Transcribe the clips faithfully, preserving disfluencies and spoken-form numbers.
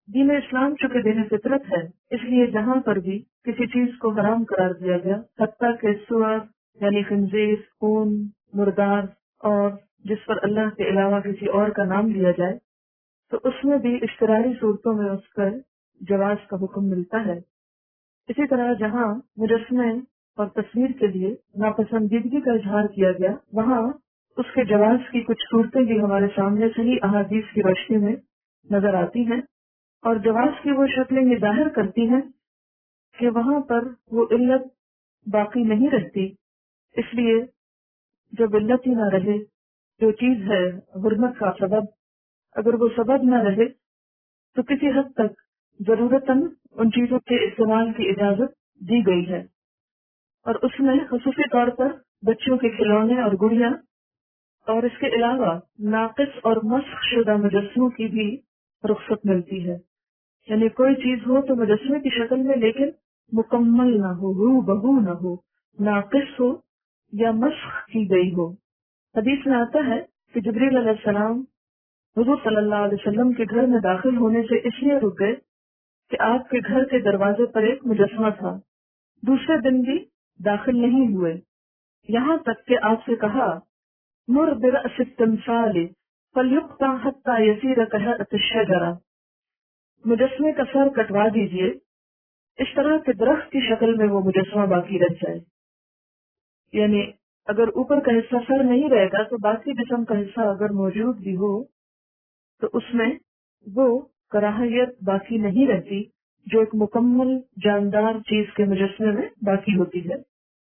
دین اسلام چونکہ دین فطرت ہے، اس لیے جہاں پر بھی کسی چیز کو حرام قرار دیا گیا، حتیٰ کہ سور یعنی خنزیر، خون، مردار اور جس پر اللہ کے علاوہ کسی اور کا نام لیا جائے، تو اس میں بھی اشتراری صورتوں میں اس کا جواز کا حکم ملتا ہے۔ اسی طرح جہاں مجسمے اور تصویر کے لیے ناپسندیدگی کا اظہار کیا گیا، وہاں اس کے جواز کی کچھ صورتیں بھی ہمارے سامنے صحیح احادیث کی روشنی میں نظر آتی ہیں، اور جواز کی وہ شکلیں یہ ظاہر کرتی ہیں کہ وہاں پر وہ علت باقی نہیں رہتی۔ اس لیے جب علت ہی نہ رہے، جو چیز ہے حرمت کا سبب، اگر وہ سبب نہ رہے تو کسی حد تک ضرورتاً ان چیزوں کے استعمال کی اجازت دی گئی ہے، اور اس میں خصوصی طور پر بچوں کے کھلونے اور گڑیاں، اور اس کے علاوہ ناقص اور مسخ شدہ مجسموں کی بھی رخصت ملتی ہے۔ یعنی کوئی چیز ہو تو مجسمے کی شکل میں لیکن مکمل نہ ہو، ہو بہو نہ ہو، ناقص ہو یا مسخ کی گئی ہو۔ حدیث میں آتا ہے کہ جبریل علیہ السلام حضور صلی اللہ علیہ وسلم کے گھر میں داخل ہونے سے اس لیے رک گئے کہ آپ کے گھر کے دروازے پر ایک مجسمہ تھا۔ دوسرے دن بھی داخل نہیں ہوئے، یہاں تک کہ آپ سے کہا مر برأس التمثال فلیقطع حتی یصیر کہیئۃ الشجرہ، مجسمے کا سر کٹوا دیجئے اس طرح کہ درخت کی شکل میں وہ مجسمہ باقی رہ جائے۔ یعنی اگر اوپر کا حصہ سر نہیں رہے گا تو باقی جسم کا حصہ اگر موجود بھی ہو تو اس میں وہ کراہیت باقی نہیں رہتی جو ایک مکمل جاندار چیز کے مجسمے میں باقی ہوتی ہے۔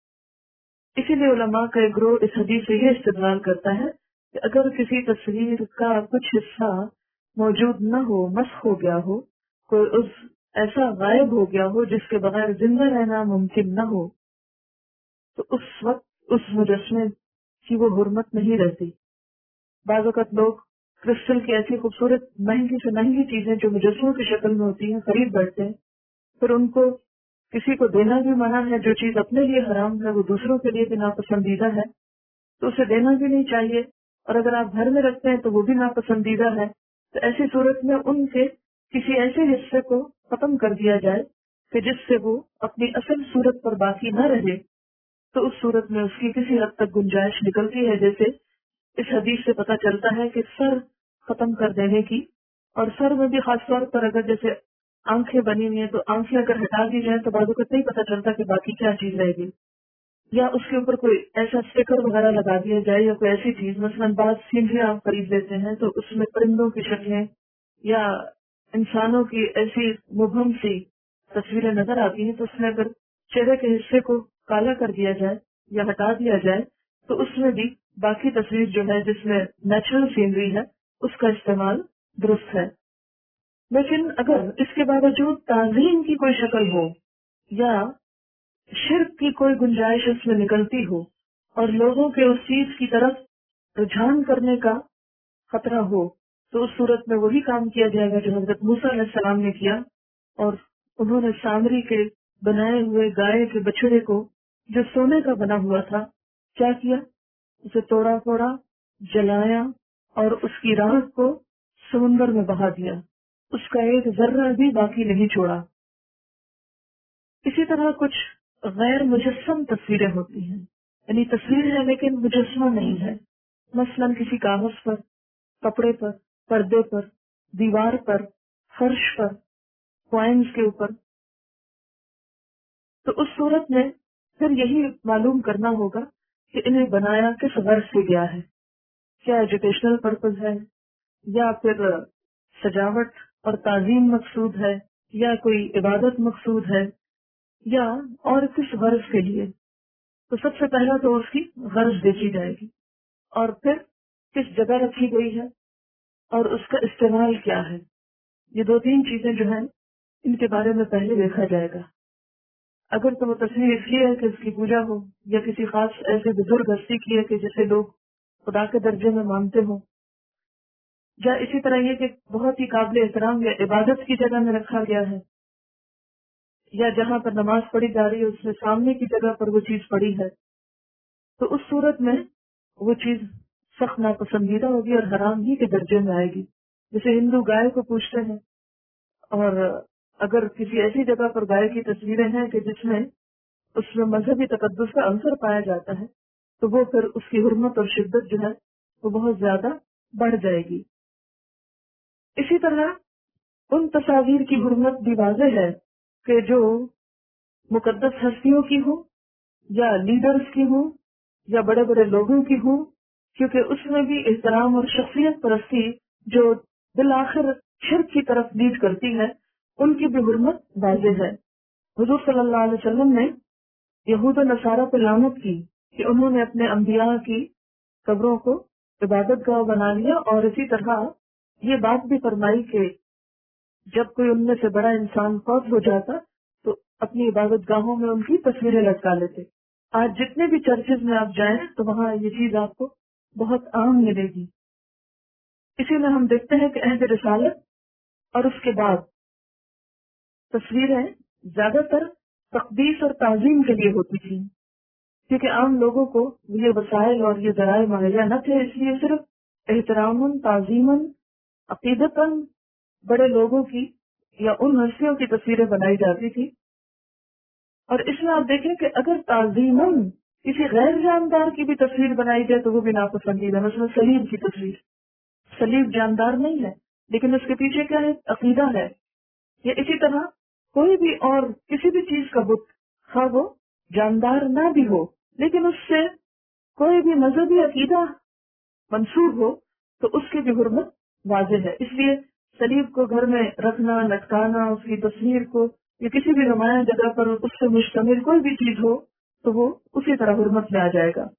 اسی لیے علماء کا ایک گروہ اس حدیث سے یہ استدلال کرتا ہے کہ اگر کسی تصویر کا کچھ حصہ موجود نہ ہو، مسخ ہو گیا ہو، کوئی عضو ایسا غائب ہو گیا ہو جس کے بغیر زندہ رہنا ممکن نہ ہو، تو اس وقت اس مجسمے کی وہ حرمت نہیں رہتی۔ بعض اوقات لوگ کرسٹل کی ایسی خوبصورت مہنگی سے مہنگی چیزیں جو مجسموں کی شکل میں ہوتی ہیں خرید بیٹھتے ہیں، پھر ان کو کسی کو دینا بھی منع ہے۔ جو چیز اپنے لیے حرام ہے وہ دوسروں کے لیے بھی ناپسندیدہ ہے، تو اسے دینا بھی نہیں چاہیے، اور اگر آپ گھر میں رکھتے ہیں تو وہ بھی ناپسندیدہ ہے۔ تو ایسی صورت میں ان کے کسی ایسے حصے کو ختم کر دیا جائے کہ جس سے وہ اپنی اصل صورت پر باقی نہ رہے، تو اس صورت میں اس کی کسی حد تک گنجائش نکلتی ہے۔ جیسے اس حدیث سے پتہ چلتا ہے کہ سر ختم کر دینے کی، اور سر میں بھی خاص طور پر اگر جیسے آنکھیں بنی ہوئی ہیں تو آنکھیں اگر ہٹا دی جائیں تو بعض اوقات نہیں پتہ چلتا کہ باقی کیا چیز رہے گی، یا اس کے اوپر کوئی ایسا اسٹیکر وغیرہ لگا دیا جائے یا کوئی ایسی چیز، مثلاً بعض سینریاں آپ خرید لیتے ہیں تو اس میں پرندوں کی شکلیں یا انسانوں کی ایسی مبہم سی تصویریں نظر آتی ہیں، تو اس میں اگر چہرے کے حصے کو کالا کر دیا جائے یا ہٹا دیا جائے تو اس میں بھی باقی تصویر جو ہے جس میں نیچرل سینری ہے اس کا استعمال درست ہے۔ لیکن اگر اس کے باوجود تعظیم کی کوئی شکل ہو یا شرک کی کوئی گنجائش اس میں نکلتی ہو اور لوگوں کے اس چیز کی طرف رجحان کرنے کا خطرہ ہو، تو اس صورت میں وہی کام کیا جائے گا جو حضرت موسیٰ علیہ السلام نے کیا، اور انہوں نے سامری کے بنائے ہوئے گائے کے بچڑے کو جو سونے کا بنا ہوا تھا کیا کیا، اسے توڑا پھوڑا، جلایا اور اس کی راکھ کو سمندر میں بہا دیا، اس کا ایک ذرہ بھی باقی نہیں چھوڑا۔ اسی طرح کچھ غیر مجسم تصویریں ہوتی ہیں، یعنی تصویر ہے لیکن مجسمہ نہیں ہے، مثلاً کسی کاغذ پر، کپڑے پر، پردے پر، دیوار پر، فرش پر، کوائنز کے اوپر۔ تو اس صورت میں پھر یہی معلوم کرنا ہوگا کہ انہیں بنایا کس غرض سے گیا ہے، کیا ایجوکیشنل پرپز ہے یا پھر سجاوٹ اور تعظیم مقصود ہے یا کوئی عبادت مقصود ہے یا اور کس غرض کے لیے۔ تو سب سے پہلا تو اس کی غرض دیکھی جائے گی، اور پھر کس جگہ رکھی گئی ہے اور اس کا استعمال کیا ہے۔ یہ دو تین چیزیں جو ہیں ان کے بارے میں پہلے دیکھا جائے گا۔ اگر تو وہ تصویر اس لیے ہے کہ اس کی پوجا ہو یا کسی خاص ایسے بزرگ ہستی کی ہے کہ جسے لوگ خدا کے درجے میں مانتے ہوں، یا اسی طرح یہ کہ بہت ہی قابل احترام یا عبادت کی جگہ میں رکھا گیا ہے، یا جہاں پر نماز پڑھی جا رہی ہے اس سے سامنے کی جگہ پر وہ چیز پڑی ہے، تو اس صورت میں وہ چیز سخت ناپسندیدہ ہوگی اور حرام ہی کے درجے میں آئے گی۔ جیسے ہندو گائے کو پوجتے ہیں اور اگر کسی ایسی جگہ پر گائے کی تصویریں ہیں کہ جس میں اس میں مذہبی تقدس کا عنصر پایا جاتا ہے تو وہ پھر اس کی حرمت اور شدت جو ہے وہ بہت زیادہ بڑھ جائے گی۔ اسی طرح ان تصاویر کی حرمت بھی واضح ہے کہ جو مقدس ہستیوں کی ہوں یا لیڈرز کی ہوں یا بڑے بڑے لوگوں کی ہوں، کیونکہ اس میں بھی احترام اور شخصیت پرستی جو بالآخر شرک کی طرف لیڈ کرتی ہے ان کی بھی حرمت واضح ہے۔ حضور صلی اللہ علیہ وسلم نے یہود و نصارہ پہ لعنت کی کہ انہوں نے اپنے انبیاء کی قبروں کو عبادت گاہ بنا لیا، اور اسی طرح یہ بات بھی فرمائی کہ جب کوئی ان میں سے بڑا انسان فوت ہو جاتا تو اپنی عبادت گاہوں میں ان کی تصویریں لٹکا لیتے۔ آج جتنے بھی چرچز میں آپ جائیں تو وہاں یہ چیز آپ کو بہت عام ملے گی۔ اسی میں ہم دیکھتے ہیں کہ عہد رسالت اور اس کے بعد تصویریں زیادہ تر تقدیس اور تعظیم کے لیے ہوتی تھیں، کیونکہ عام لوگوں کو یہ وسائل اور یہ ذرائع مہیا نہ تھے، اس لیے صرف احتراماً، تعظیماً، عقیدتاً بڑے لوگوں کی یا ان ہستیوں کی تصویریں بنائی جاتی تھی۔ اور اس میں آپ دیکھیں کہ اگر تعظیماً کسی غیر جاندار کی بھی تصویر بنائی جائے تو وہ بھی ناپسندیدہ، مثلا صلیب کی تصویر۔ صلیب جاندار نہیں ہے لیکن اس کے پیچھے کیا ہے؟ عقیدہ ہے۔ یا اسی طرح کوئی بھی اور کسی بھی چیز کا بت، خواہ وہ جاندار نہ بھی ہو لیکن اس سے کوئی بھی مذہبی عقیدہ منسوب ہو تو اس کی بھی حرمت واضح ہے۔ اس لیے صلیب کو گھر میں رکھنا، لٹکانا، اس کی تصویر کو یا کسی بھی نمایاں جگہ پر اس سے مشتمل کوئی بھی چیز ہو تو وہ اسی طرح حرمت میں آ جائے گا۔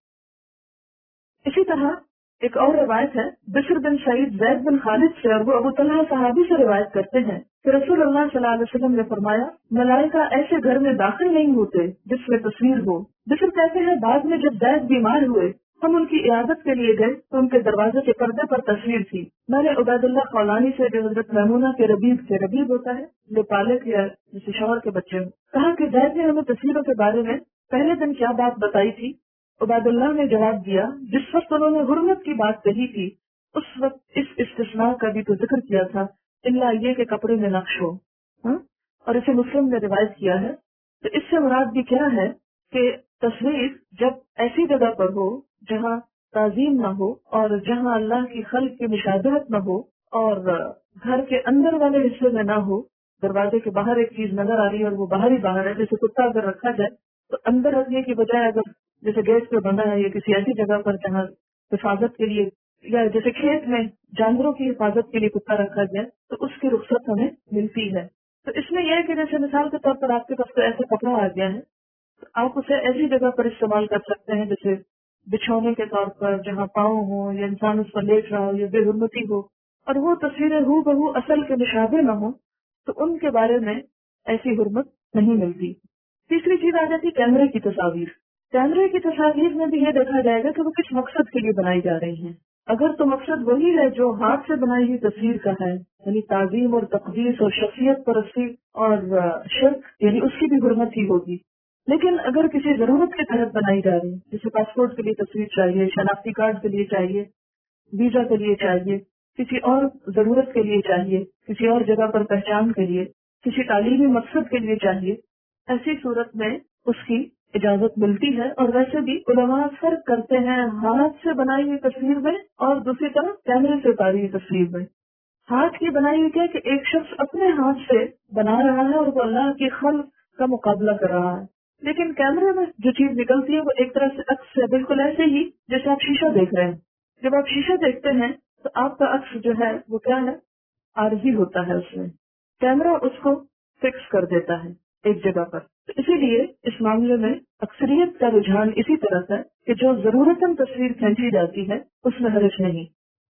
اسی طرح ایک اور روایت ہے بشر بن سعید زید بن خالد سے، اور وہ ابو طلحہ صحابی سے روایت کرتے ہیں کہ رسول اللہ صلی اللہ علیہ وسلم نے فرمایا ملائکہ ایسے گھر میں داخل نہیں ہوتے جس میں تصویر ہو۔ بشر کہتے ہیں بعد میں جب زید بیمار ہوئے ہم ان کی عیادت کے لیے گئے تو ان کے دروازے کے پردے پر تصویر تھی۔ میں نے عبید اللہ خولانی سے، جو حضرت میمونہ کے ربیب کے ربیب ہوتا ہے جو پالک یا جیسے شوہر کے بچے ہوں، کہا کہ زید نے ہمیں تصویروں کے بارے میں پہلے دن کیا بات بتائی تھی؟ عبید اللہ نے جواب دیا جس وقت انہوں نے حرمت کی بات کہی تھی اس وقت اس استثناء کا بھی تو ذکر کیا تھا، اللہ یہ کہ کپڑے میں نقش ہو، ہاں؟ اور اسے مسلم نے روایت کیا ہے۔ تو اس سے مراد بھی کیا ہے کہ تصویر جب ایسی جگہ پر ہو جہاں تعظیم نہ ہو اور جہاں اللہ کی خلق کی مشابہت نہ ہو اور گھر کے اندر والے حصے میں نہ ہو، دروازے کے باہر ایک چیز نظر آ رہی ہے اور وہ باہر ہی باہر ہے، جیسے کتا اگر رکھا جائے تو اندر رکھنے کی بجائے اگر جیسے گیس پہ بندھا ہے یا کسی ایسی جگہ پر جہاں حفاظت کے لیے، یا جیسے کھیت میں جانوروں کی حفاظت کے لیے کتا رکھا جائے تو اس کی رخصت ہمیں ملتی ہے۔ تو اس میں یہ ہے کہ جیسے مثال کے طور پر آپ کے پاس کوئی ایسا کپڑا آ گیا ہے تو آپ اسے ایسی جگہ پر استعمال کر سکتے ہیں جیسے بچھونے کے طور پر، جہاں پاؤں ہو یا انسان اس پر لیٹ رہا ہو یا بے حرمتی ہو، اور وہ تصویریں ہو بہو اصل کے مشابہ نہ ہو تو ان کے بارے میں ایسی حرمت نہیں ملتی۔ تیسری چیز آ جاتی کیمرے کی تصاویر۔ کیمرے کی تصاویر میں بھی یہ دیکھا جائے گا کہ وہ کس مقصد کے لیے بنائی جا رہی ہیں۔ اگر تو مقصد وہی ہے جو ہاتھ سے بنائی ہوئی تصویر کا ہے، یعنی تعظیم اور تقدیس اور شخصیت پرستی اور شرک، یعنی اس کی بھی حرمت ہی ہوگی۔ لیکن اگر کسی ضرورت کے تحت بنائی جا رہی ہے، جیسے پاسپورٹ کے لیے تصویر چاہیے، شناختی کارڈ کے لیے چاہیے، ویزا کے لیے چاہیے، کسی اور ضرورت کے لیے چاہیے، کسی اور جگہ پر پہچان کے لیے، کسی تعلیمی مقصد کے لیے چاہیے، ایسی صورت میں اس کی اجازت ملتی ہے۔ اور ویسے بھی علماء فرق کرتے ہیں ہاتھ سے بنائی ہوئی تصویر میں اور دوسری طرف کیمرے سے اتاری ہوئی تصویر میں۔ ہاتھ کی بنائی ہوئی کیا کہ ایک شخص اپنے ہاتھ سے بنا رہا ہے اور وہ اللہ کی خلق کا مقابلہ کر رہا ہے، لیکن کیمرے میں جو چیز نکلتی ہے وہ ایک طرح سے عکس ہے، بالکل ایسے ہی جیسے آپ شیشہ دیکھ رہے ہیں۔ جب آپ شیشہ دیکھتے ہیں تو آپ کا عکس جو ہے وہ کیا ہے؟ عارضی ہوتا ہے، اس میں کیمرہ اس کو فکس کر دیتا ہے ایک جگہ پر۔ تو اسی لیے اس معاملے میں اکثریت کا رجحان اسی طرح ہے کہ جو ضرورتاً تصویر کھینچی جاتی ہے اس میں حرج نہیں۔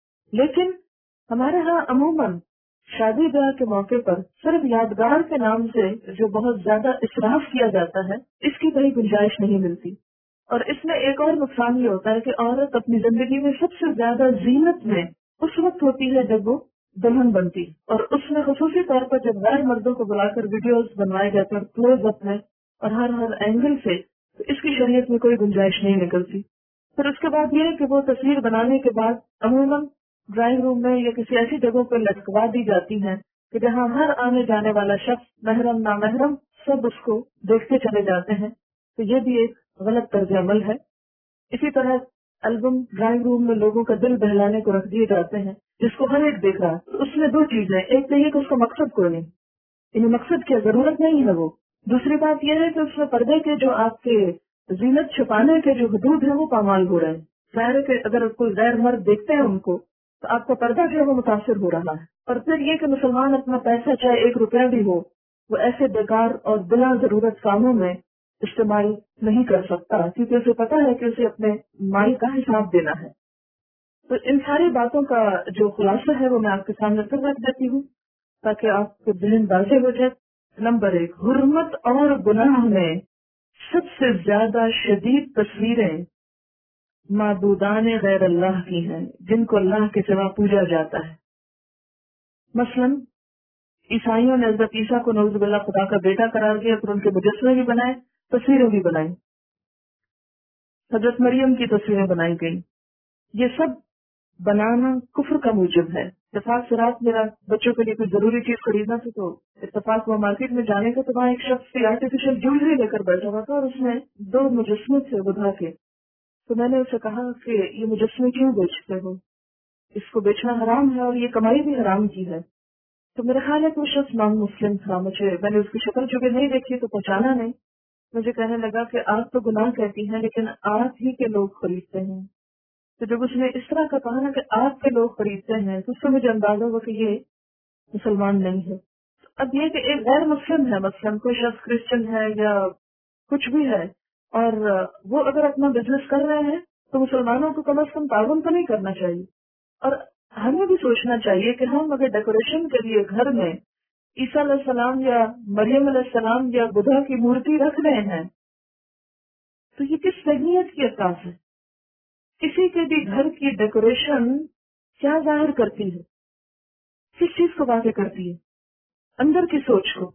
لیکن ہمارے ہاں عموماً شادی بیاہ کے موقع پر صرف یادگار کے نام سے جو بہت زیادہ اسراف کیا جاتا ہے اس کی کوئی گنجائش نہیں ملتی۔ اور اس میں ایک اور نقصان یہ ہوتا ہے کہ عورت اپنی زندگی میں سب سے زیادہ زینت میں اس وقت ہوتی ہے جب وہ دلہن بنتی، اور اس میں خصوصی طور پر جب غیر مردوں کو بلا کر ویڈیوز بنوائے جاتے ہیں کلوز اپ میں اور ہر ہر اینگل سے، تو اس کی شریعت میں کوئی گنجائش نہیں نکلتی۔ پھر اس کے بعد یہ کہ وہ تصویر بنانے کے بعد عموماً ڈرائنگ روم میں یا کسی ایسی جگہوں پر لٹکوا دی جاتی ہیں کہ جہاں ہر آنے جانے والا شخص محرم نامحرم سب اس کو دیکھتے چلے جاتے ہیں، تو یہ بھی ایک غلط طرز عمل ہے۔ اسی طرح البم ڈرائنگ روم میں لوگوں کا دل بہلانے کو رکھ دیے جاتے ہیں، جس کو ہر ایک دیکھ رہا ہے۔ اس میں دو چیزیں، ایک تو یہ کہ اس کا مقصد کوئی نہیں، یعنی مقصد کیا، ضرورت نہیں ہے وہ۔ دوسری بات یہ ہے کہ اس میں پردے کے جو آپ کے زینت چھپانے کے جو حدود ہیں وہ پامال ہو رہے ہیں۔ ظاہر ہے کہ اگر کوئی غیر مرد دیکھتے ہیں ان کو تو آپ کا پردہ جو ہے وہ متاثر ہو رہا ہے۔ اور پھر یہ کہ مسلمان اپنا پیسہ چاہے ایک روپیہ بھی ہو وہ ایسے بیکار اور بلا ضرورت کاموں میں استعمال نہیں کر سکتا، کیونکہ اسے پتا ہے کہ اسے اپنے مال کا حساب دینا ہے۔ تو ان ساری باتوں کا جو خلاصہ ہے وہ میں آپ کے سامنے پھر رکھ دیتی ہوں تاکہ آپ کے ذہن واضح ہو جائے۔ نمبر ایک، حرمت اور گناہ میں سب سے زیادہ شدید تصویریں معبودان غیر اللہ کی ہیں، جن کو اللہ کے سوا پوجا جاتا ہے۔ مثلاً عیسائیوں نے حضرت عیسیٰ کو نعوذ باللہ خدا کا بیٹا قرار دیا، پھر ان کے مجسمے بھی بنائے، تصویریں بھی بنائیں، حضرت مریم کی تصویریں بنائی گئی۔ یہ سب بنانا کفر کا موجب ہے۔ اتفاق سے رات میرا بچوں کے لیے کوئی ضروری چیز خریدنا تھی تو اتفاق ہوا مارکیٹ میں جانے کا، تو وہاں ایک شخص کی آرٹیفیشل جویلری لے کر بیٹھا ہوا تھا اور اس میں دو مجسمے تھے بدھا کے۔ تو میں نے اسے کہا کہ یہ مجسمے کیوں بیچتے ہو، اس کو بیچنا حرام ہے اور یہ کمائی بھی حرام کی ہے۔ تو میرا خیال ہے کہ وہ شخص نان مسلم تھا، مجھے میں نے اس کی شکل چونکہ نہیں دیکھی تو پہچانا نہیں۔ مجھے کہنے لگا کہ آپ تو گناہ کہتی ہیں لیکن آپ ہی کے لوگ خریدتے ہیں۔ تو جب اس نے اس طرح کا کہا نا کہ آپ کے لوگ خریدتے ہیں تو اس سے مجھے اندازہ ہوا کہ یہ مسلمان نہیں ہے۔ اب یہ کہ ایک غیر مسلم ہے، مثلاً کوئی شخص کرسچن ہے یا کچھ بھی ہے، اور وہ اگر اپنا بزنس کر رہے ہیں تو مسلمانوں کو کم از کم تعاون تو نہیں کرنا چاہیے۔ اور ہمیں بھی سوچنا چاہیے کہ ہم اگر ڈیکوریشن کے لیے گھر میں عیسیٰ علیہ السلام یا مریم علیہ السلام یا بدھا کی مورتی رکھ رہے ہیں تو یہ کس ذہنیت کی عکاس ہے؟ کسی کے بھی گھر کی ڈیکوریشن کیا ظاہر کرتی ہے، کس چیز کو واضح کرتی ہے؟ اندر کی سوچ کو۔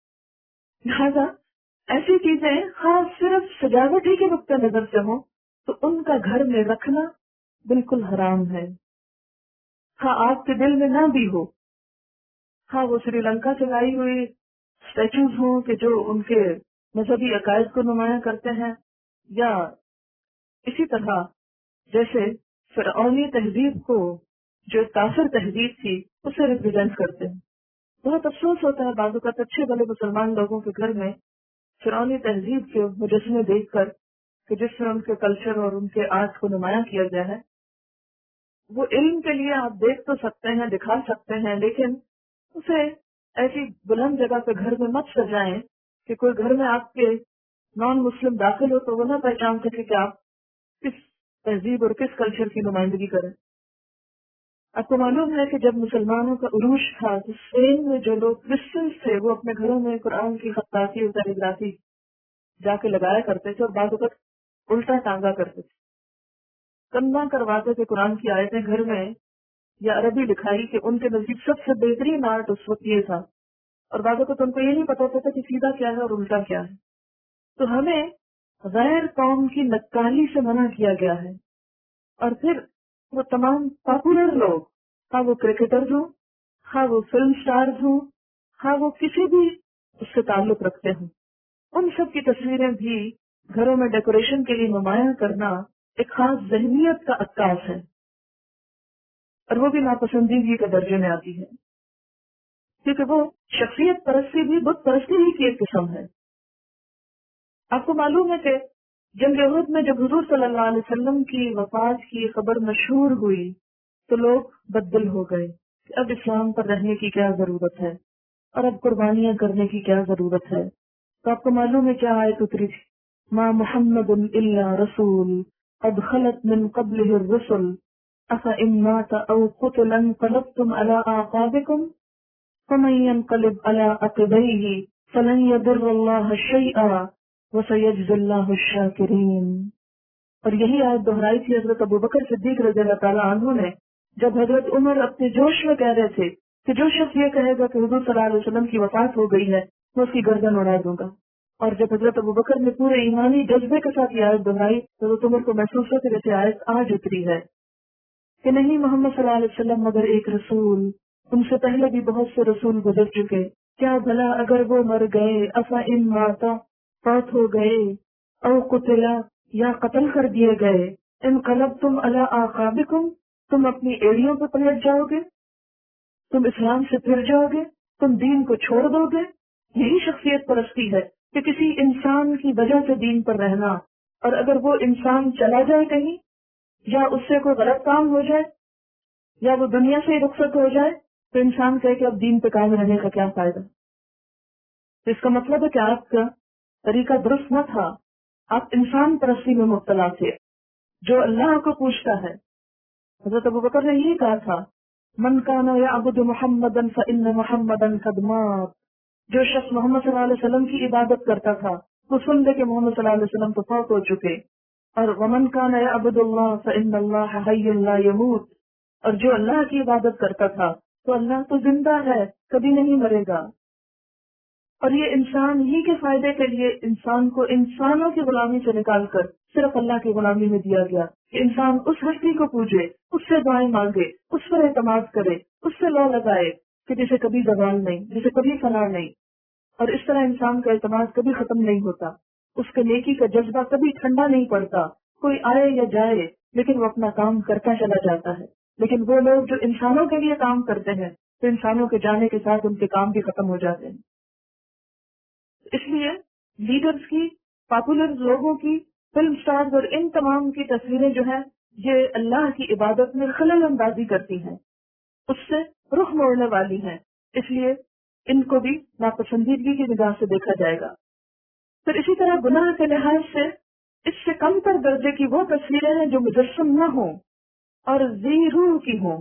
لہذا ایسی چیزیں خاص صرف سجاوٹ ہی کے نقطہ نظر سے ہوں تو ان کا گھر میں رکھنا بالکل حرام ہے۔ ہاں آپ کے دل میں نہ بھی ہو، ہاں وہ سری لنکا سے لائی ہوئی اسٹیچوز ہوں کہ جو ان کے مذہبی عقائد کو نمایاں کرتے ہیں، یا اسی طرح جیسے فرعونی تہذیب کو جو کافر تہذیب تھی اسے ریپرزینٹ کرتے ہیں۔ بہت افسوس ہوتا ہے بعض اوقات اچھے بھلے مسلمان لوگوں کے گھر میں فرعونی تہذیب کے مجسمے دیکھ کر کہ جس سے ان کے کلچر اور ان کے آرٹ کو نمایاں کیا گیا ہے، وہ علم کے لیے آپ دیکھ تو سکتے ہیں، دکھا سکتے ہیں، لیکن اسے ایسی بلند جگہ پہ گھر میں مت سجائیں کہ کوئی گھر میں آپ کے نان مسلم داخل ہو تو وہ نہ پہچان سکے کہ آپ کس تہذیب اور کس کلچر کی نمائندگی کریں۔ آپ کو معلوم ہے کہ جب مسلمانوں کا عروج تھا تو اسپین میں جو لوگ کرسچنس تھے وہ اپنے گھروں میں قرآن کی خطاطی اور کیلیگرافی جا کے لگایا کرتے تھے اور بعض اوقات الٹا ٹانگا کرتے تھے، کندھا کرواتے تھے قرآن کی آیتیں گھر میں یا عربی لکھائی کہ ان کے نزدیک سب سے بہترین آرٹ اس وقت یہ تھا، اور بعض اوقات ان کو یہ نہیں پتا ہوتا کہ سیدھا کیا ہے اور الٹا کیا ہے۔ تو ہمیں غیر قوم کی نکالی سے منع کیا گیا ہے۔ اور پھر وہ تمام پاپولر لوگ، ہاں وہ کرکٹرز ہوں، ہاں وہ فلم سٹارز ہوں، ہاں وہ کسی بھی اس سے تعلق رکھتے ہوں، ان سب کی تصویریں بھی گھروں میں ڈیکوریشن کے لیے نمایاں کرنا ایک خاص ذہنیت کا عکاس ہے، اور وہ بھی ناپسندیدگی کے درجے میں آتی ہے، کیونکہ وہ شخصیت پرستی بھی بت پرستی ہی کی ایک قسم ہے۔ آپ کو معلوم ہے کہ جنگ احد میں جب حضور صلی اللہ علیہ وسلم کی وفات کی خبر مشہور ہوئی تو لوگ بددل ہو گئے کہ اب اسلام پر رہنے کی کیا ضرورت ہے اور اب قربانیاں کرنے کی کیا ضرورت ہے۔ تو آپ کو معلوم ہے کیا آیت اتری تھی؟ ما محمد الا رسول قد خلت من قبله الرسل افإن مات او قتل انقلبتم على اعقابكم فمن ينقلب على عقبيه فلن يضر الله شيئا وسيجزي الله الشاكرين۔ اور یہی آیت دہرائی تھی حضرت ابوبکر صدیق رضی اللہ تعالیٰ عنہ نے جب حضرت عمر اپنے جوش میں کہہ رہے تھے کہ جو شخص یہ کہے گا کہ حضور صلی اللہ علیہ وسلم کی وفات ہو گئی ہے میں اس کی گردن اڑا دوں گا، اور جب حضرت ابوبکر نے پورے ایمانی جذبے کے ساتھ یہ آیت دہرائی تو حضرت عمر کو محسوس ہو کہ جیسے آیت آج اتری ہے کہ نہیں، محمد صلی اللہ علیہ وسلم مگر ایک رسول ان سے پہلے بھی بہت سے رسول گزر چکے، کیا بھلا اگر وہ مر گئے، افا ان ماتا فوت ہو گئے، او قتلا یا قتل کر دیے گئے، انقلبتم علی اعقابکم تم اپنی ایڑیوں پہ پلٹ جاؤ گے، تم اسلام سے پھر جاؤ گے، تم دین کو چھوڑ دو گے۔ یہی شخصیت پرستی ہے کہ کسی انسان کی وجہ سے دین پر رہنا، اور اگر وہ انسان چلا جائے کہیں، یا اس سے کوئی غلط کام ہو جائے، یا وہ دنیا سے ہی رخصت ہو جائے، تو انسان کہے کہ اب دین پہ قائم رہنے کا کیا فائدہ۔ تو اس کا مطلب ہے کہ آپ کا طریقہ درست نہ تھا، آپ انسان پرستی میں مبتلا تھے جو اللہ کو پوچھتا ہے۔ حضرت ابوبکر نے یہی کہا تھا، من کان یعبد محمدا فإن محمدا قد مات، جو شخص محمد صلی اللہ علیہ وسلم کی عبادت کرتا تھا وہ سن لے کہ محمد صلی اللہ علیہ وسلم تو فوت ہو چکے، اور ومن کان یعبد اللہ فإن اللہ حی لا یموت، اور جو اللہ کی عبادت کرتا تھا تو اللہ تو زندہ ہے، کبھی نہیں مرے گا۔ اور یہ انسان ہی کے فائدے کے لیے انسان کو انسانوں کی غلامی سے نکال کر صرف اللہ کی غلامی میں دیا گیا کہ انسان اس ہستی کو پوجے، اس سے دعائیں مانگے، اس پر اعتماد کرے، اس سے لو لگائے کہ جسے کبھی زوال نہیں، جسے کبھی فنا نہیں۔ اور اس طرح انسان کا اعتماد کبھی ختم نہیں ہوتا، اس کے نیکی کا جذبہ کبھی ٹھنڈا نہیں پڑتا، کوئی آئے یا جائے لیکن وہ اپنا کام کرتا چلا جاتا ہے۔ لیکن وہ لوگ جو انسانوں کے لیے کام کرتے ہیں تو انسانوں کے جانے کے ساتھ ان کے کام بھی ختم ہو جاتے ہیں۔ اس لیے لیڈرز کی، پاپولر لوگوں کی، فلم سٹارز اور ان تمام کی تصویریں جو ہیں یہ اللہ کی عبادت میں خلل اندازی کرتی ہیں، اس سے رخ موڑنے والی ہیں، اس لیے ان کو بھی ناپسندیدگی کی نگاہ سے دیکھا جائے گا۔ پھر اسی طرح گناہ کے لحاظ سے اس سے کم تر درجے کی وہ تصویریں ہیں جو مجسم نہ ہوں اور ذی روح کی ہوں۔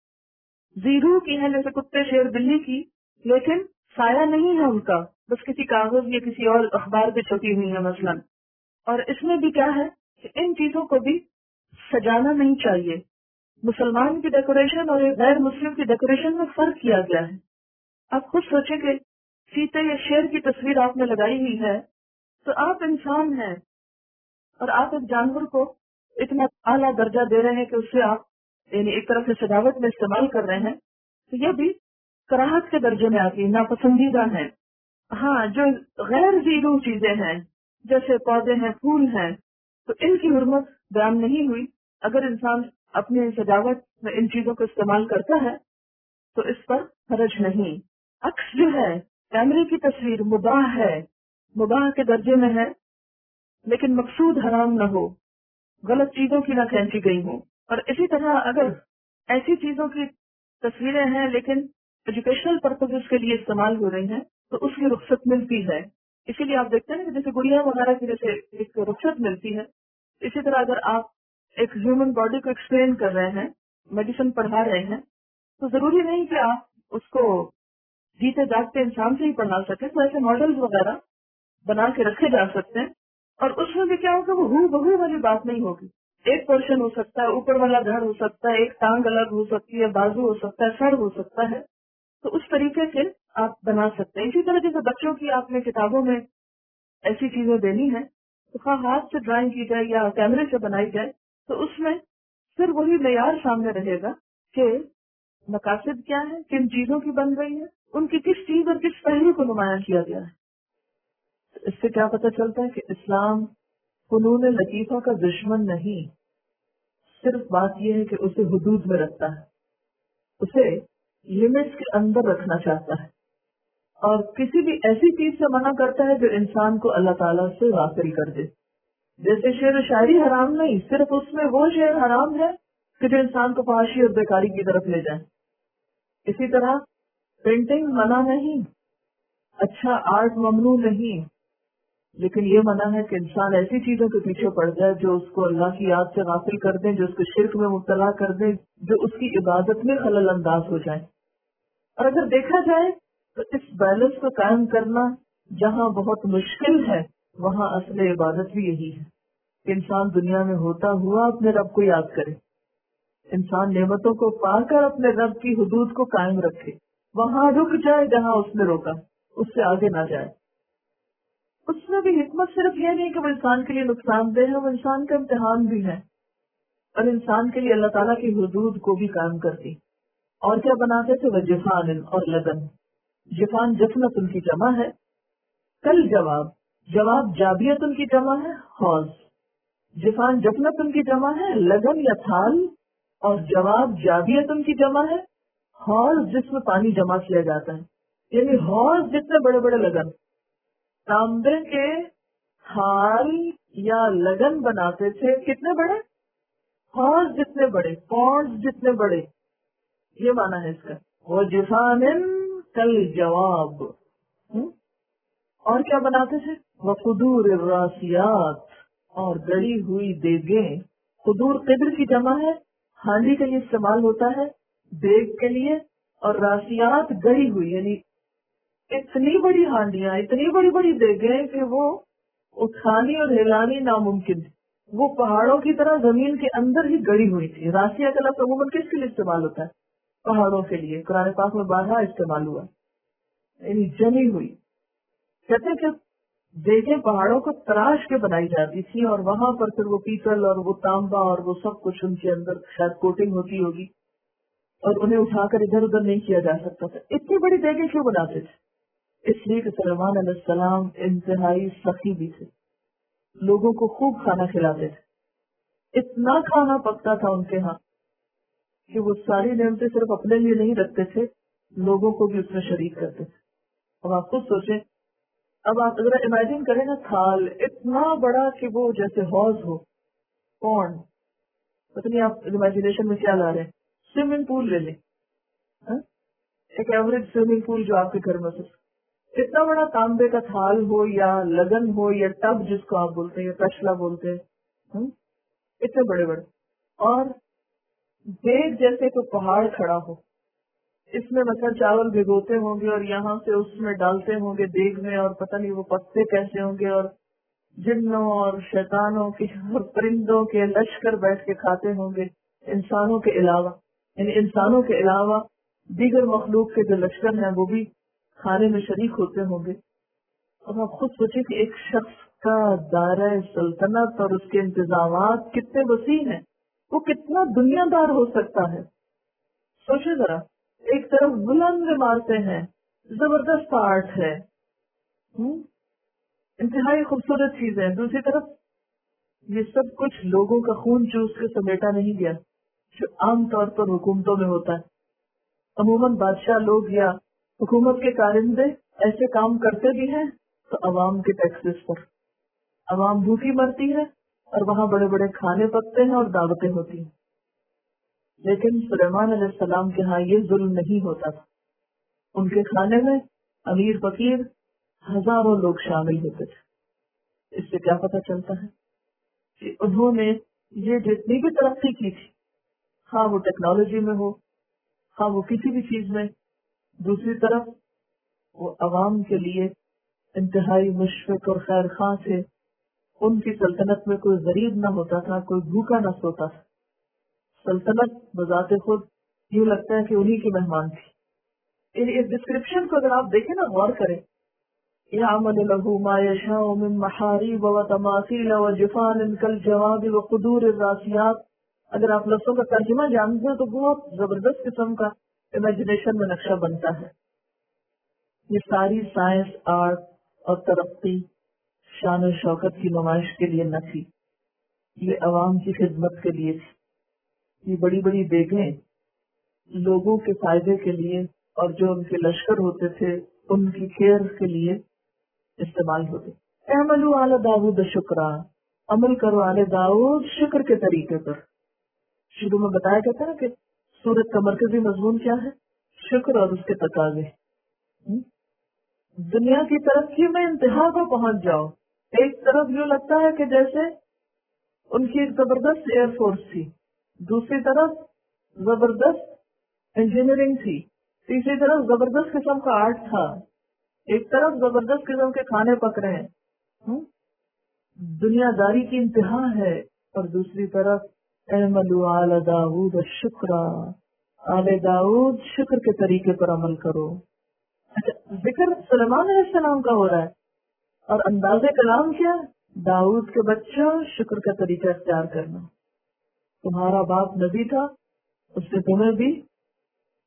ذی روح کی ہیں جیسے کتے، شیر، بلی کی، لیکن سایہ نہیں ہے ان کا، بس کسی کاغذ یا کسی اور اخبار پہ چھپی ہوئی ہے مثلا۔ اور اس میں بھی کیا ہے کہ ان چیزوں کو بھی سجانا نہیں چاہیے۔ مسلمان کی ڈیکوریشن اور ایک غیر مسلم کی ڈیکوریشن میں فرق کیا گیا ہے۔ آپ خود سوچیں کہ چیتے یا شیر کی تصویر آپ نے لگائی ہوئی ہے تو آپ انسان ہیں، اور آپ ایک جانور کو اتنا اعلیٰ درجہ دے رہے ہیں کہ اس سے آپ یعنی ایک طرح سے سجاوٹ میں استعمال کر رہے ہیں، تو یہ بھی کراہت کے درجے میں آتی ہے، ناپسندیدہ ہے۔ ہاں، جو غیر ذی روح چیزیں ہیں جیسے پودے ہیں، پھول ہیں، تو ان کی حرمت بیان نہیں ہوئی۔ اگر انسان اپنی سجاوٹ میں ان چیزوں کو استعمال کرتا ہے تو اس پر حرج نہیں۔ عکس جو ہے، کیمرے کی تصویر مباح ہے، مباح کے درجے میں ہے، لیکن مقصود حرام نہ ہو، غلط چیزوں کی نہ کھینچی گئی ہوں۔ اور اسی طرح اگر ایسی چیزوں کی تصویریں ہیں لیکن ایجوکیشنل پرپزز کے لیے استعمال ہو رہی ہیں تو اس کی رخصت ملتی ہے۔ اسی لیے آپ دیکھتے ہیں کہ جیسے گڑیا وغیرہ کی جیسے ایک رخصت ملتی ہے، اسی طرح اگر آپ ایک ہیومن باڈی کو ایکسپلین کر رہے ہیں، میڈیسن پڑھا رہے ہیں، تو ضروری نہیں کہ آپ اس کو جیتے جاگتے انسان سے ہی پڑھا سکیں، تو ایسے ماڈلز وغیرہ بنا کے رکھے جا سکتے ہیں، اور اس میں بھی کیا ہوگا، وہ ہو بہو والی بات نہیں ہوگی۔ ایک پورشن ہو سکتا ہے، اوپر والا دھڑ ہو سکتا ہے، ایک ٹانگ الگ ہو سکتی ہے، بازو ہو سکتا ہے، سر ہو سکتا ہے، تو اس طریقے سے آپ بنا سکتے ہیں۔ اسی طرح جیسے بچوں کی آپ نے کتابوں میں ایسی چیزیں دینی ہیں تو خواہ ہاتھ سے ڈرائنگ کی جائے یا کیمرے سے بنائی جائے تو اس میں پھر وہی معیار سامنے رہے گا کہ مقاصد کیا ہے، کن چیزوں کی بن رہی ہے، ان کی کس چیز اور کس پہلو کو نمایاں کیا گیا ہے۔ اس سے کیا پتہ چلتا ہے کہ اسلام فنون لطیفہ کا دشمن نہیں، صرف بات یہ ہے کہ اسے حدود میں رکھتا ہے، اسے لمٹس کے اندر رکھنا چاہتا ہے، اور کسی بھی ایسی چیز سے منع کرتا ہے جو انسان کو اللہ تعالیٰ سے غافل کر دے۔ جیسے شعر و شاعری حرام نہیں، صرف اس میں وہ شعر حرام ہے کہ جو انسان کو فحاشی اور بیکاری کی طرف لے جائے۔ اسی طرح پینٹنگ منع نہیں، اچھا آرٹ ممنوع نہیں، لیکن یہ منع ہے کہ انسان ایسی چیزوں کے پیچھے پڑ جائے جو اس کو اللہ کی یاد سے غافل کر دیں، جو اس کو شرک میں مبتلا کر دیں، جو اس کی عبادت میں خلل انداز ہو جائے۔ اور اگر دیکھا جائے تو اس بیلنس کو قائم کرنا جہاں بہت مشکل ہے وہاں اصل عبادت بھی یہی ہے کہ انسان دنیا میں ہوتا ہوا اپنے رب کو یاد کرے، انسان نعمتوں کو پا کر اپنے رب کی حدود کو قائم رکھے، وہاں رک جائے جہاں اس نے روکا، اس سے آگے نہ جائے۔ اس میں بھی حکمت صرف یہ نہیں کہ وہ انسان کے لیے نقصان دہ ہے، وہ انسان کا امتحان بھی ہے، اور انسان کے لیے اللہ تعالیٰ کی حدود کو بھی قائم کرتی۔ اور کیا بناتے تھے؟ وہ جفان اور لگن. جفان جفنت ان کی جمع ہے. کل جواب جواب جابیت ان کی جمع ہے حوض. جفان جفنت ان کی جمع ہے لگن یا تھال، اور جواب جابیت ان کی جمع ہے حوض جس میں پانی جمع کیا جاتا ہے. یعنی حوض جتنے بڑے بڑے لگن، تانبے کے تھال یا لگن بناتے تھے کتنے بڑے؟ حوض جتنے بڑے، پونڈ جتنے بڑے. یہ مانا ہے اس کا. وہ جفان کل جواب. اور کیا بناتے تھے؟ وہ قدور الراسیات، اور گڑی ہوئی دیگیں. قدور قدر کی جمع ہے، ہانڈی کے لیے استعمال ہوتا ہے، دیگ کے لیے. اور راسیات گڑی ہوئی، یعنی اتنی بڑی ہانڈیاں، اتنی بڑی بڑی دیگیں کہ وہ اٹھانی اور ہلانی ناممکن تھی. وہ پہاڑوں کی طرح زمین کے اندر ہی گڑی ہوئی تھی. راسیہ کا لفظ عموماً کس کے لیے استعمال ہوتا ہے؟ پہاڑوں کے لیے. قرآن پاک میں بارہا استعمال ہوا، یعنی جمی ہوئی. کہتے ہیں کہ دیگیں پہاڑوں کو تراش کے بنائی جاتی تھی، اور وہاں پر پھر وہ پیتل اور وہ تانبا اور وہ سب کچھ ان کے اندر شاید کوٹنگ ہوتی ہوگی، اور انہیں اٹھا کر ادھر ادھر نہیں کیا جا سکتا تھا. اتنی بڑی دیگیں کیوں بناتے تھے؟ اس لیے کہ سلیمان علیہ السلام انتہائی سخی بھی تھے، لوگوں کو خوب کھانا کھلاتے تھے. اتنا کھانا پکتا تھا ان کے ہاں کہ وہ ساری نعمتیں صرف اپنے لیے نہیں رکھتے تھے، لوگوں کو بھی اس میں شریک کرتے تھے. اب آپ خود سوچیں، اب آپ اگر امیجن کریں نا تھال اتنا بڑا کہ وہ جیسے حوض ہو، پونڈ، پتہ نہیں آپ امیجنیشن میں کیا لا رہے ہیں. سوئمنگ پول لے لیں، ایک ایوریج سوئمنگ پول جو آپ کے گھر میں سے اتنا بڑا تانبے کا تھال ہو یا لگن ہو یا ٹب جس کو آپ بولتے ہیں یا کشلا بولتے ہیں، اتنے بڑے بڑے. اور دیگ جیسے کوئی پہاڑ کھڑا ہو، اس میں مثلا چاول بھگوتے ہوں گے اور یہاں سے اس میں ڈالتے ہوں گے دیگ میں، اور پتہ نہیں وہ پکتے کیسے ہوں گے، اور جنوں اور شیطانوں کے اور پرندوں کے لشکر بیٹھ کے کھاتے ہوں گے انسانوں کے علاوہ. یعنی انسانوں کے علاوہ دیگر مخلوق کے جو لشکر ہیں وہ بھی کھانے میں شریک ہوتے ہوں گے. اب آپ خود سوچیں کہ ایک شخص کا دائرہ سلطنت اور اس کے انتظامات کتنے وسیع ہیں، وہ کتنا دنیا دار ہو سکتا ہے. سوچے ذرا، ایک طرف بلند عمارتیں ہیں، زبردست آرٹ ہے، انتہائی خوبصورت چیزیں، دوسری طرف یہ سب کچھ لوگوں کا خون چوس کے سمیٹا نہیں گیا جو عام طور پر حکومتوں میں ہوتا ہے. عموماً بادشاہ لوگ یا حکومت کے کارندے ایسے کام کرتے بھی ہیں تو عوام کے ٹیکسز پر. عوام بھوکی مرتی ہے اور وہاں بڑے بڑے کھانے پکتے ہیں اور دعوتیں ہوتی ہیں. لیکن سلیمان علیہ السلام کے ہاں یہ ظلم نہیں ہوتا تھا. ان کے کھانے میں امیر فقیر ہزاروں لوگ شامل ہوتے تھے. اس سے کیا پتہ چلتا ہے کہ انہوں نے یہ جتنی بھی ترقی کی تھی، ہاں وہ ٹیکنالوجی میں ہو، ہاں وہ کسی بھی چیز میں، دوسری طرف وہ عوام کے لیے انتہائی مشفق اور خیر خواہ تھے. ان کی سلطنت میں کوئی غریب نہ ہوتا تھا، کوئی بھوکا نہ سوتا تھا. سلطنت بذات خود یوں لگتا ہے کہ انہی کی مہمان تھی. اس ڈسکرپشن کو اگر آپ دیکھیں نا، غور کریں، يَعْمَلُ لَهُ مَا يَشَاءُ مِن مَحَارِيبَ وَتَمَاثِيلَ وَجِفَانٍ كَالْجَوَابِ وَقُدُورِ الرَّاسِيَاتِ. اگر آپ لفظوں کا ترجمہ جانتے ہیں تو بہت زبردست قسم کا امیجنیشن میں نقشہ بنتا ہے. یہ ساری سائنس، آرٹ اور ترقی شان و شوکت کی نمائش کے لیے نہ تھی، یہ عوام کی خدمت کے لیے تھی. یہ بڑی بڑی دیگیں لوگوں کے فائدے کے لیے اور جو ان کے لشکر ہوتے تھے ان کی کیئر کے لیے استعمال ہوتے. اعملوا آل داؤد شکرا، عمل کرو آل داؤد شکر کے طریقے پر. شروع میں بتایا گیا تھا نا کہ سورت کا مرکزی مضمون کیا ہے؟ شکر اور اس کے تقاضے. دنیا کی ترقی میں انتہا کو پہنچ جاؤ. ایک طرف یوں لگتا ہے کہ جیسے ان کی ایک زبردست ایئر فورس تھی، دوسری طرف زبردست انجینئرنگ تھی، تیسری طرف زبردست قسم کا آرٹ تھا، ایک طرف زبردست قسم کے کھانے پک رہے ہیں، دنیا داری کی انتہا ہے، اور دوسری طرف اعملوا آل داؤد شکرا، آل داؤد شکر کے طریقے پر عمل کرو. اچھا، ذکر سلیمان علیہ السلام کا ہو رہا ہے اور انداز کلام کیا؟ داؤد کے بچوں شکر کا طریقہ اختیار کرنا. تمہارا باپ نبی تھا، اس سے تمہیں بھی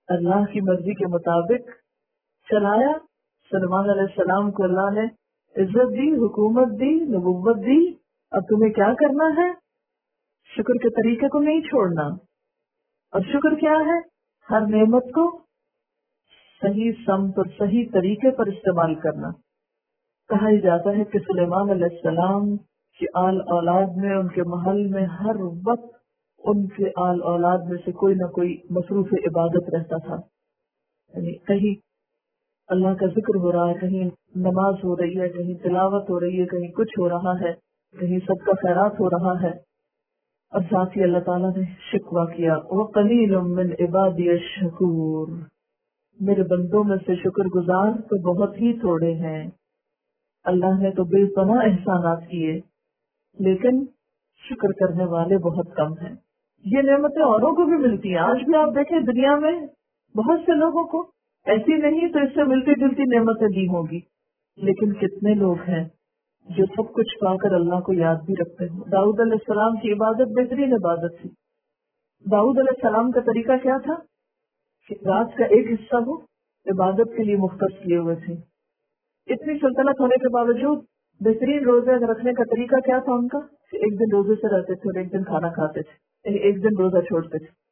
اللہ کی مرضی کے مطابق چلایا. سلمان علیہ السلام کو اللہ نے عزت دی، حکومت دی، نبوت دی. اب تمہیں کیا کرنا ہے؟ شکر کے طریقے کو نہیں چھوڑنا. اور شکر کیا ہے؟ ہر نعمت کو صحیح سمت اور صحیح طریقے پر استعمال کرنا. کہا ہی جاتا ہے کہ سلیمان علیہ السلام کی آل اولاد میں، ان کے محل میں ہر وقت ان کے آل اولاد میں سے کوئی نہ کوئی مصروف عبادت رہتا تھا. یعنی کہیں اللہ کا ذکر ہو رہا ہے، کہیں نماز ہو رہی ہے، کہیں تلاوت ہو رہی ہے، کہیں کچھ ہو رہا ہے، کہیں صدقہ خیرات ہو رہا ہے. اور ساتھ ہی اللہ تعالیٰ نے شکوہ کیا، وَقَلِيلٌ مِّنْ عِبَادِيَ الشَّكُورُ، میرے بندوں میں سے شکر گزار تو بہت ہی تھوڑے ہیں. اللہ نے تو بے پناہ احسانات کیے، لیکن شکر کرنے والے بہت کم ہیں. یہ نعمتیں اوروں کو بھی ملتی ہیں. آج بھی آپ دیکھیں دنیا میں بہت سے لوگوں کو ایسی نہیں تو اس سے ملتی جلتی نعمتیں دی ہوں گی، لیکن کتنے لوگ ہیں جو سب کچھ پا کر اللہ کو یاد بھی رکھتے ہیں. داؤد علیہ السلام کی عبادت بہترین عبادت تھی. داؤد علیہ السلام کا طریقہ کیا تھا کہ رات کا ایک حصہ وہ عبادت کے لیے مختص کیے ہوئے تھے. اتنی سلطنت ہونے کے باوجود بہترین روزے رکھنے کا طریقہ کیا تھا ان کا کہ ایک دن روزے سے رہتے تھے اور ایک دن کھانا کھاتے تھے، ایک دن روزہ چھوڑتے تھے.